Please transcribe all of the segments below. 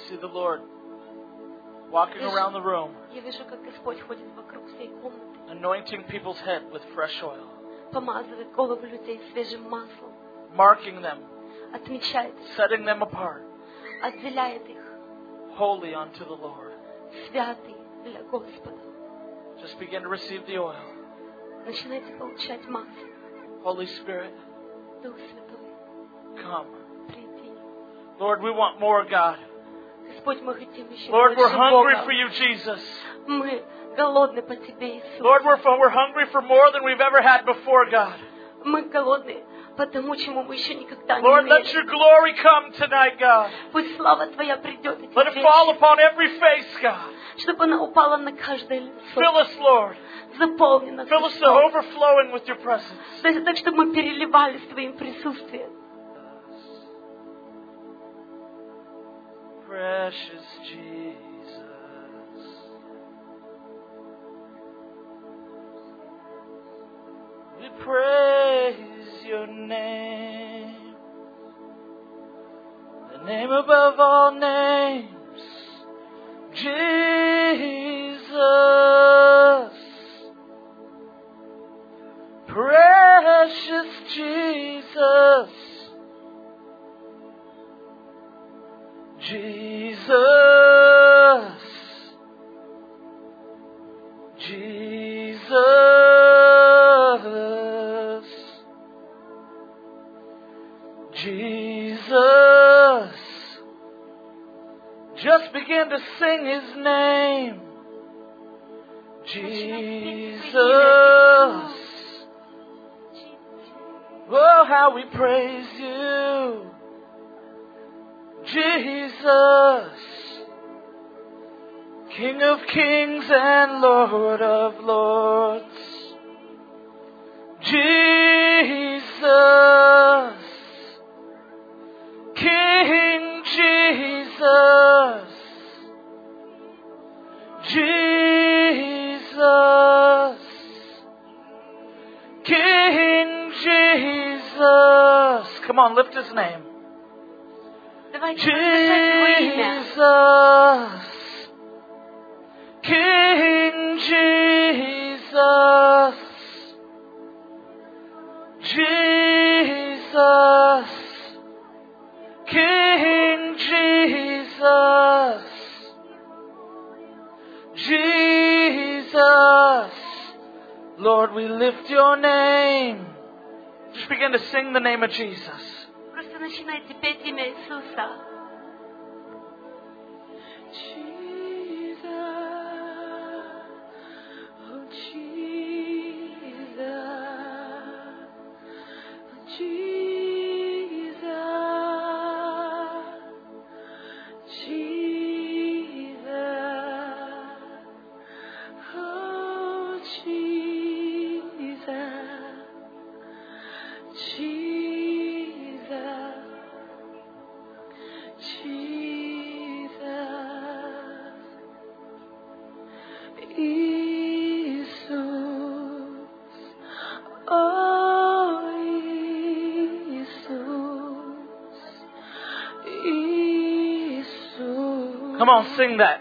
see the Lord walking around the room, Я вижу, как Господь ходит вокруг всей комнаты, anointing people's head with fresh oil, помазывает голову людей свежим маслом, marking them, отмечает их, setting them apart, отделяет их, holy unto the Lord. святый для Господа. Just begin to receive the oil. Начинайте получать масло. Holy Spirit, Дух Святой, come. приди. Lord, we want more, God. Господь, мы хотим еще Lord, we're больше hungry Бога. for you, Jesus. Мы голодны по Тебе, Иисус. Lord, we're hungry for more than we've ever had before, God. Мы голодны по тому, чему мы еще никогда не Lord, let your имели. glory come tonight, God. Пусть слава Твоя придет этим Let it fall вечером, upon every face, God. чтобы она упала на каждое лицо, Fill us, Lord. заполнена Fill us to Христом. overflowing with your presence. Так, чтобы мы переливались Твоим присутствием. Precious Jesus, we praise your name, the name above all names, Jesus, precious Jesus. Jesus, Jesus, Jesus. Just begin to sing His name. Jesus. Oh, how we praise you. Jesus, King of kings and Lord of lords. Jesus, King Jesus. Jesus, King Jesus. Come on, lift His name. Давайте возвышать Его имя. Jesus, King Jesus, Jesus, King Jesus, Jesus. Lord, we lift your name. Just begin to sing the name of Jesus. Просто начинайте петь имя Иисуса. Come on, sing that.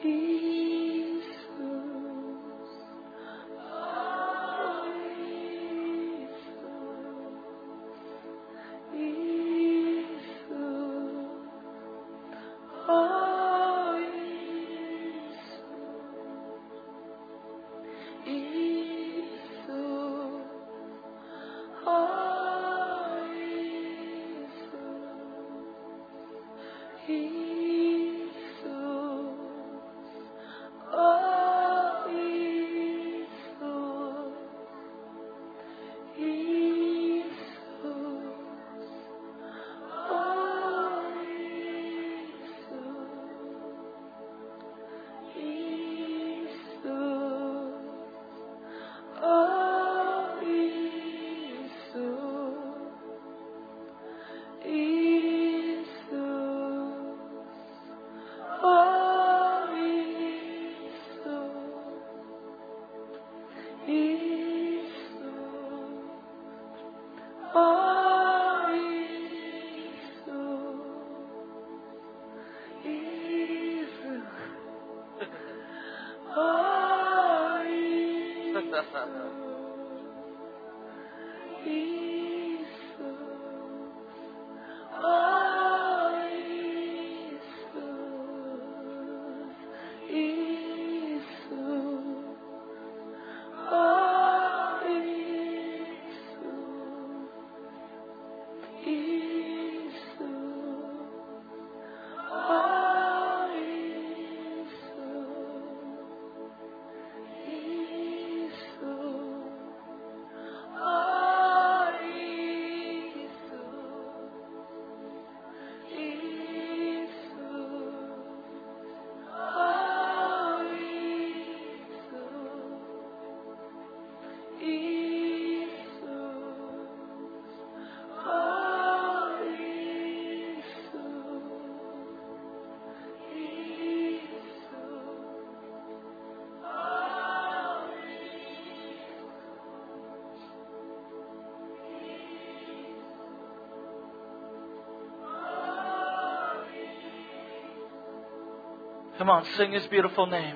Come on, sing His beautiful name.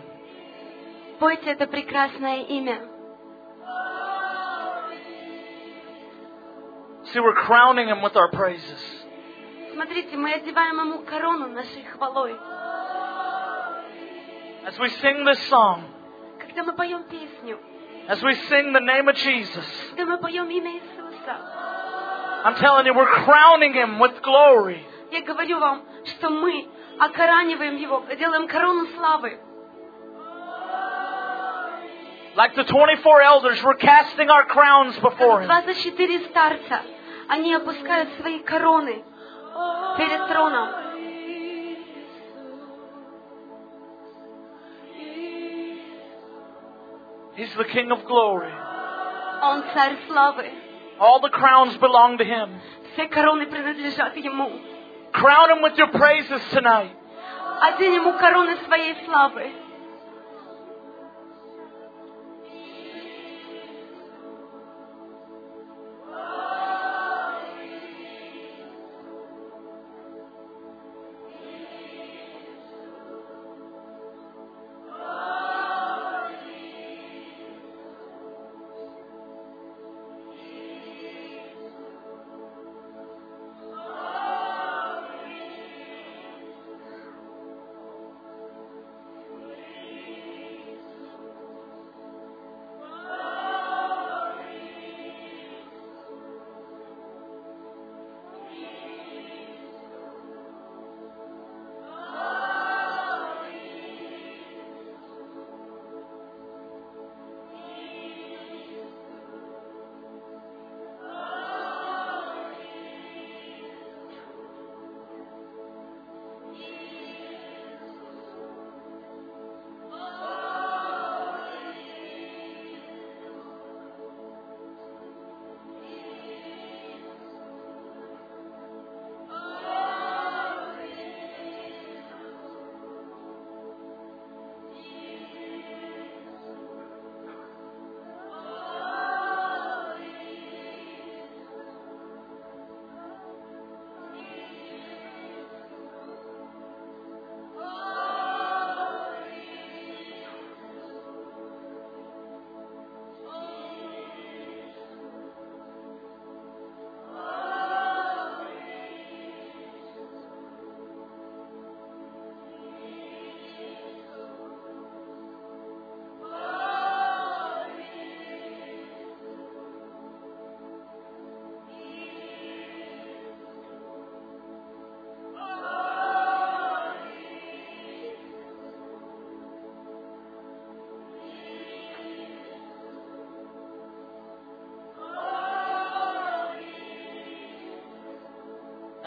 Пойте это прекрасное имя. See, we're crowning Him with our praises. Смотрите, мы одеваем Ему корону нашей хвалой. As we sing this song, Когда мы поем песню, as we sing the name of Jesus, когда мы поем имя Иисуса, I'm telling you, we're crowning Him with glory. я говорю вам, что мы окораниваем Его, делаем корону славы. Like the 24 elders, we're casting our crowns before Him. 24 старца, они опускают свои короны перед троном. He's the King of glory. Он царь славы. All the crowns belong to Him. Все короны принадлежат Ему. Crown Him with your praises tonight. Одень Ему короны своей славы.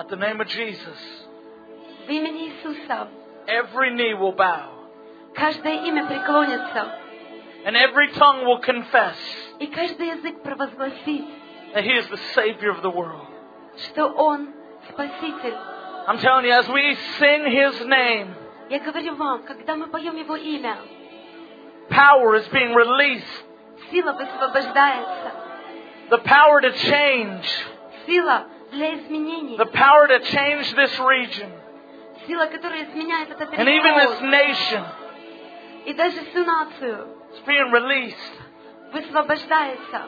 the name of Jesus, В имени Иисуса every knee will bow каждое имя преклонится, and every tongue will confess и каждый язык провозгласит, that He is the Savior of the world. что Он Спаситель. I'm telling you, as we sing His name, Я говорю вам, когда мы поем Его имя, power is being released. сила высвобождается, The power to change. сила для изменений, The power to change this region. сила, которая изменяет этот And even this регион, nation и даже всю нацию is being released. высвобождается.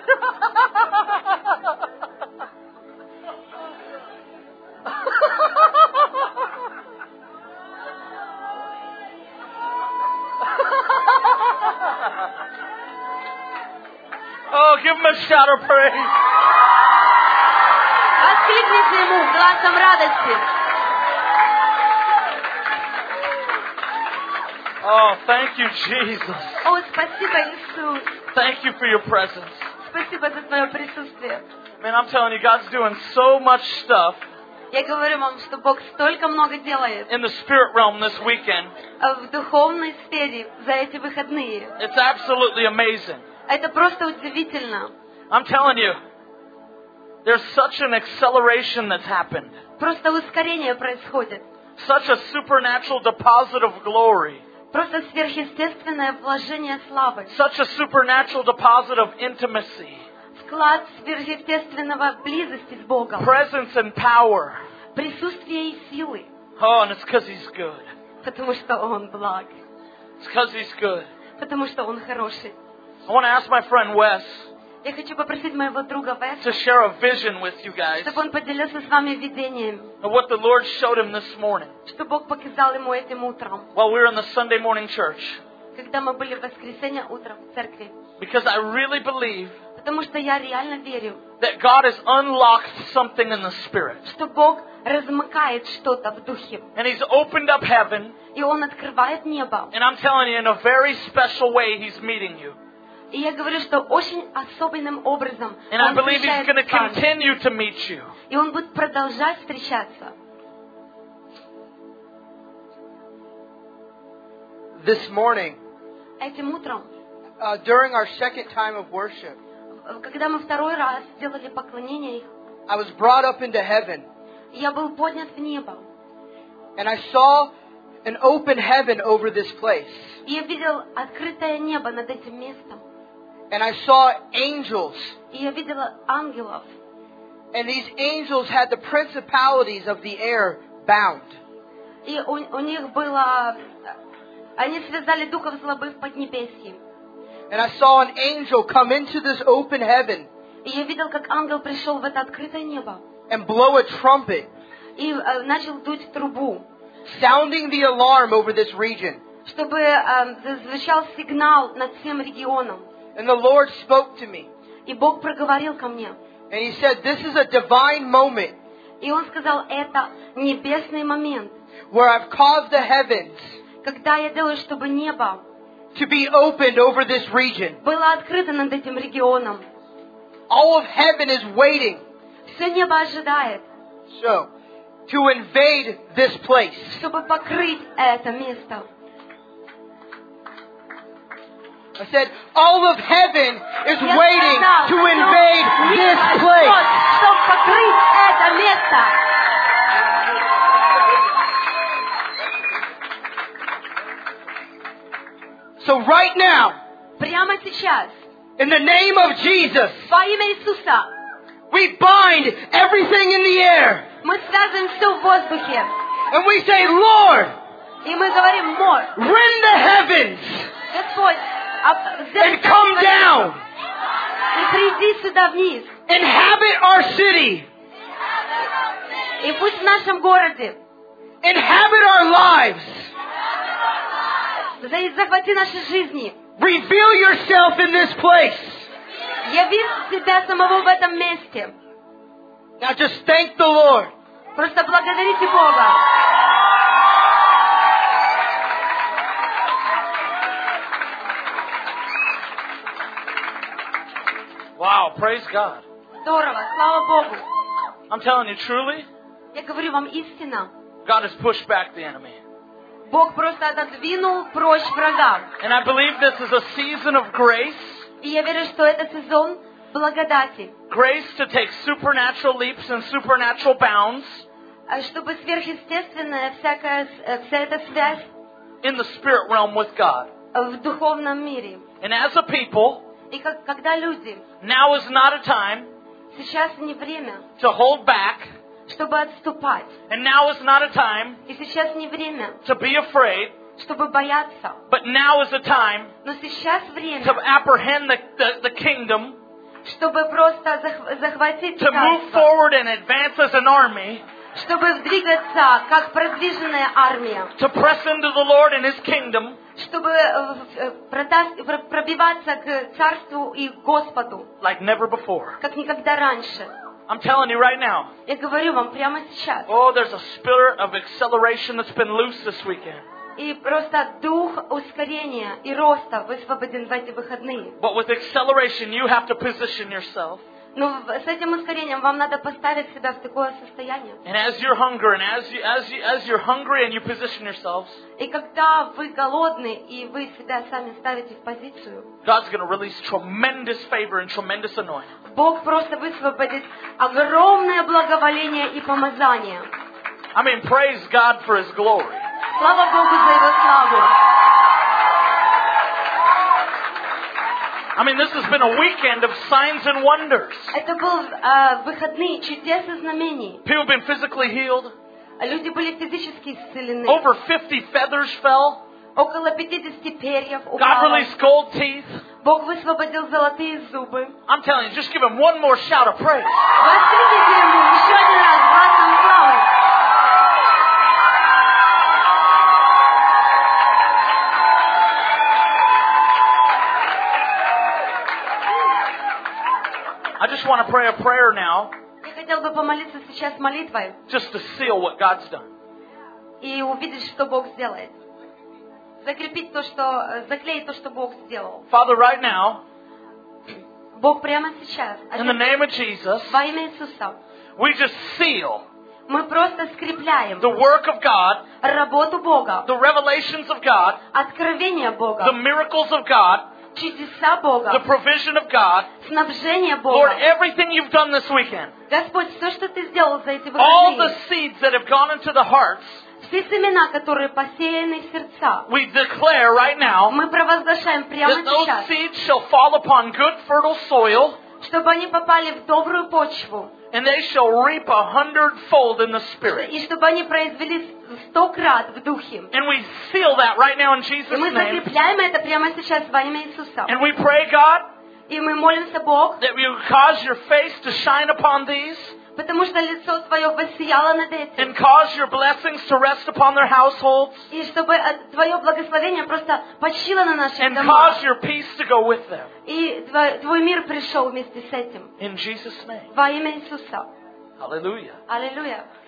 Oh, give him a shout of praise. Воскликните ему гласом радости. Oh, thank you, Jesus. О, спасибо, Иисус. Thank you for your presence. Спасибо за твое присутствие. Man, I'm telling you, God's doing so much stuff Я говорю вам, что Бог столько много делает in the spirit realm this weekend. в духовной сфере за эти выходные. It's absolutely amazing. Это просто удивительно. I'm telling you, there's such an acceleration that's happened. Просто ускорение происходит. Such a supernatural deposit of glory. Просто сверхъестественное вложение славы. Such a supernatural deposit of intimacy. Вклад сверхъестественного близости с Богом. Presence and power. Присутствие и силы. Oh, and it's because He's good. Потому что Он благ. It's because He's good. Потому что Он хороший. I want to ask my friend Wes Я хочу попросить моего друга to Веса, share a vision with you guys чтобы он поделился с вами видением, of what the Lord showed him this morning что Бог показал ему этим утром, while we were in the Sunday morning church. когда мы были в воскресенье утром в церкви. Because I really believe Потому что я реально верю, that God has unlocked something in the Spirit. что Бог размыкает что-то в духе. And He's opened up heaven. И Он открывает небо. And I'm telling you, in a very special way, He's meeting you. И я говорю, что очень особенным образом And I Он believe He's going to встречается с вами. continue to meet you. И Он будет продолжать встречаться. This morning, Этим утром, during our second time of worship, когда мы второй раз сделали поклонение, I was brought up into heaven, я был поднят в небо. and I saw an open heaven over this place. И я видел открытое небо над этим местом. And I saw angels, И я видела ангелов. and these angels had the principalities of the air bound. И у них было... Они связали духов злобы в Поднебесье. And I saw an angel come into this open heaven И я видел, как ангел пришел в это открытое небо. and blow a trumpet, И начал дуть трубу, sounding the alarm over this region. чтобы зазвучал сигнал над всем регионом. And the Lord spoke to me, И Бог проговорил ко мне. and He said, "This is a divine moment И Он сказал, это небесный момент, where I've caused the heavens когда я делаю, чтобы небо to be opened over this region. было открыто над этим регионом. All of heaven is waiting Все небо ожидает, to invade this place." чтобы покрыть это место. I said, all of heaven is Я waiting сказал, to что invade небо this ждет, place. чтобы покрыть это место. So right now, Прямо сейчас, in the name of Jesus, во имя Иисуса, we bind everything in the air. мы связываем все в воздухе. And we say, Lord, И мы говорим, мор, rend the heavens Господь, and come down. и приди сюда вниз. Inhabit our city. И пусть в нашем городе Inhabit our lives. захвати наши жизни. Reveal yourself in this place. Яви себя самого в этом месте. Now just thank the Lord. Просто благодарите Бога. Wow, praise God. Здорово, слава Богу. I'm telling you, truly, Я говорю вам истинно. God has pushed back the enemy. Бог просто отодвинул прочь врага. And I believe this is a season of grace. И я верю, что это сезон благодати. Grace to take supernatural leaps and supernatural bounds Чтобы сверхъестественная вся эта связь in the spirit realm with God. в духовном мире. And as a people, И когда люди, now is not a time сейчас не время, to hold back. чтобы отступать. And now is not a time И сейчас не время, to be afraid. чтобы бояться. But now is a time Но сейчас to время, apprehend the kingdom чтобы просто захватить to move царство, forward and advance as an army, чтобы двигаться как продвиженная армия, to press into the Lord and His kingdom, чтобы пробиваться к царству и Господу, like never before. как никогда раньше. I'm telling you right now. Я говорю вам прямо сейчас. Oh, there's a spirit of acceleration that's been loose this weekend. И просто дух ускорения и роста высвободен в эти выходные. But with acceleration, you have to position yourself. Но с этим ускорением вам надо поставить себя в такое состояние. And as you're hungry, and as you're hungry and you position yourselves, И когда вы голодны и вы себя сами ставите в позицию, God's going to release tremendous favor and tremendous anointing. Бог просто высвободит огромное благоволение и помазание. I mean, praise God for His glory. Слава Богу за Его славу. I mean, this has been a weekend of signs and wonders. Это был выходные чудес и знамений. People have been physically healed. Люди были физически исцелены. Over 50 feathers fell. Около 50 перьев God упало. released gold teeth. Бог высвободил золотые зубы. I'm telling you, just give Him one more shout of praise. Воскликните Ему еще один раз глазом славы. I just want to pray a prayer now, Я хотел бы помолиться сейчас молитвой just to seal what God's done. и увидеть, что Бог сделает. Заклеить то, что Бог сделал. Father, right now, Бог прямо сейчас, in the name of Jesus, во имя Иисуса, we just seal мы просто скрепляем the work of God, работу Бога, the revelations of God, откровение the Бога, miracles of God, чудеса the Бога, provision of God. снабжение Lord, Бога. everything you've done this weekend, Господь, все, что Ты сделал за эти all the выходные, seeds that have gone into the hearts, все семена, которые посеяны в сердца, we declare right now мы провозглашаем прямо that those сейчас, seeds shall fall upon good fertile soil, чтобы они попали в добрую почву, and they shall reap 100-fold in the Spirit. и чтобы они произвели 100 крат в духе. And we seal that right now in И Jesus' мы name. закрепляем это прямо сейчас во имя Иисуса. And we pray, God, И мы молимся, Бог, that you cause your face to shine upon these потому что лицо Твое воссияло над этим. and cause your blessings to rest upon their households И чтобы Твое благословение просто почило на наших and домах. cause your peace to go with them. И Твой мир пришел вместе с этим. In Jesus' name. Во имя Иисуса. Hallelujah. Аллилуйя.